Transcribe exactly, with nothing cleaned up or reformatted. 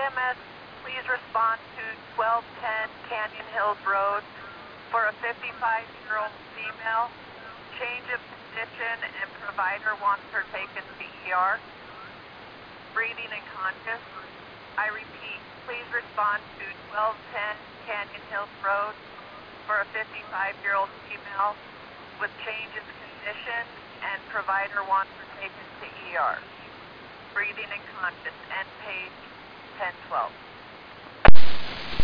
M S, please respond to twelve ten Canyon Hills Road for a fifty-five-year-old female. Change of condition and provider wants her taken to E R. Breathing and conscious. I repeat, please respond to twelve ten Canyon Hills Road for a fifty-five-year-old female with change of condition and provider wants her taken to E R. Breathing and conscious. End page ten twelve.